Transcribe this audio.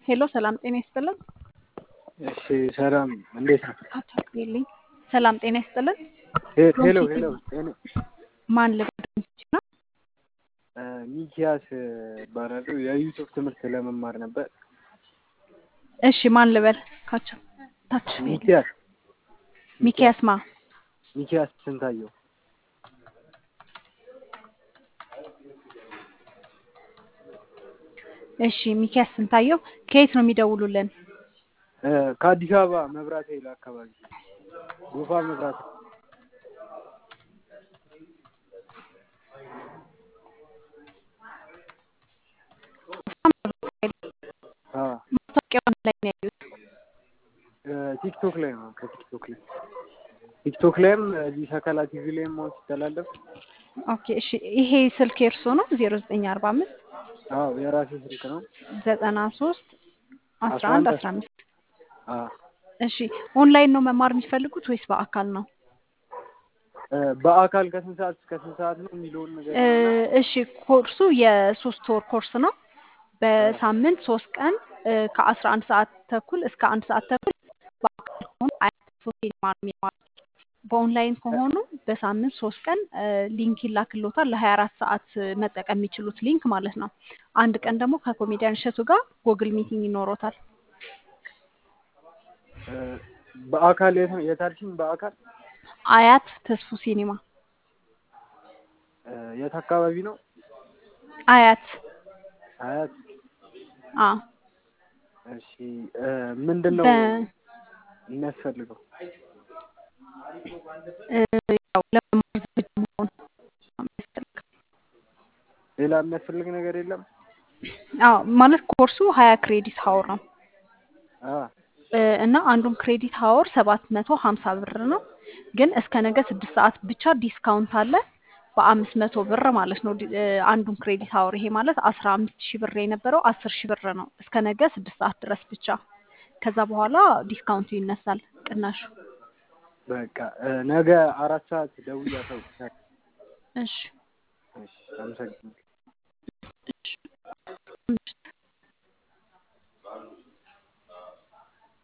ሄሎ ሰላም ጤና ይስጥልን። እሺ ሰላም እንዴት ነው? አታውቂልኝ። ሰላም ጤና ይስጥልን። ሄሎ ጤና ማን ልበልሽ ነው? ሚኪያስ እባላለሁ። የዩቲዩብ ትምህርት ለመማር ነበር። እሺ ማን ልበል? ካቻ ታች ሚኪያስ ማ ሚኪያስ ስንታየው። እሺ ሚኪያስ ስንታየው ከየት ነው የሚደውሉልን? ከአዲስ አበባ መብራት ኃይል አካባቢ ጎፋ መብራት ማስታወቂያውን ላይ ነው ያዩት? ቲክቶክ ላይ ነው። ቲክቶክ ላይም እዚህ ሰከላ ቲቪ ላይም ማውስ ይተላለፍ። ኦኬ እሺ ይሄ ስልክ የእርሶ ነው? 0945 አዎ የራሴ ስልክ ነው። 93 11 15 አዎ እሺ ኦንላይን ነው መማር የሚፈልጉት ወይስ በአካል ነው? በአካል ከስንት ሰዓት እስከ ስንት ሰዓት ነው የሚለውን ነገር? እሺ ኮርሱ የ3 ወር ኮርስ ነው። በሳምንት 3 ቀን ከ11 ሰዓት ተኩል እስከ 1 ሰዓት ተኩል በአካል ከሆኑ ሲኒማ ነው የሚማሩት። በኦንላይን ከሆኑ በሳምንት 3 ቀን ሊንክ ይላክልዎታል። ለ24 ሰዓት መጠቀም የሚችሉት ሊንክ ማለት ነው። አንድ ቀን ደግሞ ከኮሜዲያን እሸቱ ጋር ጎግል ሚቲንግ ይኖሮታል። በአካል የታርሽን በአካል አያት ተስፉ ሲኒማ የት አካባቢ ነው? አያት እሺ ምንድነው የሚያስፈልገው? ያው ለመማር ዝግጁ መሆን የሚያስፈልገው። ሌላ የሚያስፈልግ ነገር የለም? ማለት ኮርሱ 20 ክሬዲት ሀወር ነው እና አንዱን ክሬዲት ሀወር 750 ብር ነው። ግን እስከ ነገ 6 ሰዓት ብቻ ዲስካውንት አለ በ500 ብር ማለት ነው። አንዱን ክሬዲት ሀወር ይሄ ማለት 15000 ብር የነበረው 10000 ብር ነው እስከ ነገ 6 ሰዓት ድረስ ብቻ። ከዛ በኋላ ዲስካውንቱ ይነሳል ቅናሹ። በቃ ነገ 4 ሰዓት ደውዬ አሳውቅሻለሁ። እሺ አመሰግናለሁ።